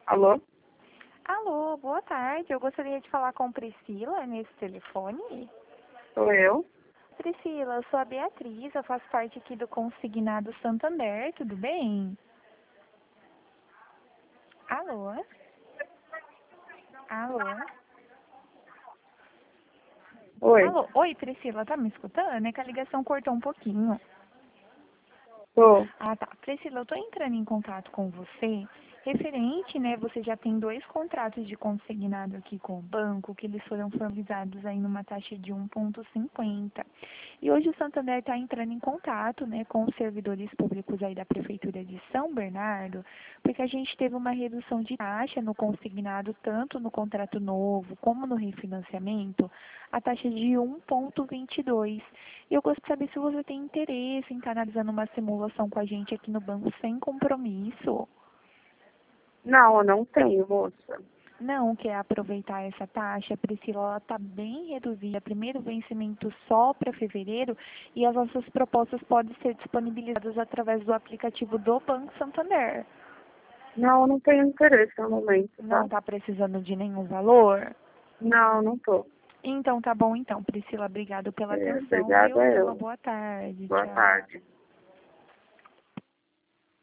Alô? Alô, boa tarde. Eu gostaria de falar com Priscila nesse telefone. Sou eu? Priscila, eu sou a Beatriz, eu faço parte aqui do Consignado Santander, tudo bem? Alô? Alô? Oi. Alô? Oi, Priscila, tá me escutando? É que a ligação cortou um pouquinho. Tô. Ah, tá. Priscila, eu tô entrando em contato com você. Referente, né, você já tem 2 contratos de consignado aqui com o banco, que eles foram formalizados aí numa taxa de 1,50. E hoje o Santander está entrando em contato, né, com os servidores públicos aí da Prefeitura de São Bernardo, porque a gente teve uma redução de taxa no consignado, tanto no contrato novo como no refinanciamento, a taxa de 1,22. E eu gostaria de saber se você tem interesse em estar analisando uma simulação com a gente aqui no banco sem compromisso. Não, eu não tenho, moça. Não quer aproveitar essa taxa, Priscila, ela está bem reduzida. Primeiro vencimento só para fevereiro e as nossas propostas podem ser disponibilizadas através do aplicativo do Banco Santander. Não, eu não tenho interesse no momento, Não tá? está precisando de nenhum valor? Não, não tô. Então tá bom então, Priscila, obrigado pela atenção, viu? Obrigada Tenha uma eu. boa tarde. Boa Tchau. tarde.